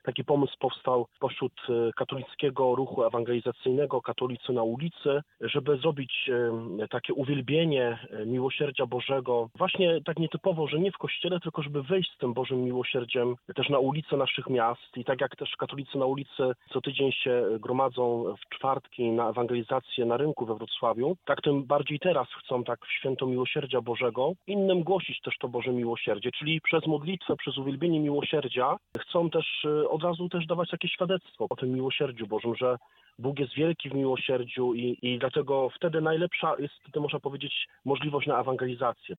Taki pomysł powstał pośród katolickiego ruchu ewangelizacyjnego Katolicy na ulicy, żeby zrobić takie uwielbienie miłosierdzia Bożego, właśnie tak nietypowo, że nie w kościele, tylko żeby wyjść z tym Bożym miłosierdziem też na ulice naszych miast. I tak jak też katolicy na ulicy co tydzień się gromadzą w czwartki na ewangelizację na rynku we Wrocławiu, tak tym bardziej teraz chcą tak w święto miłosierdzia Bożego innym głosić też to Boże miłosierdzie, czyli przez modlitwę, przez uwielbienie miłosierdzia chcą też od razu też dawać takie świadectwo o tym miłosierdziu Bożym, że Bóg jest wielki w miłosierdziu i dlatego wtedy najlepsza jest, można powiedzieć, możliwość na ewangelizację.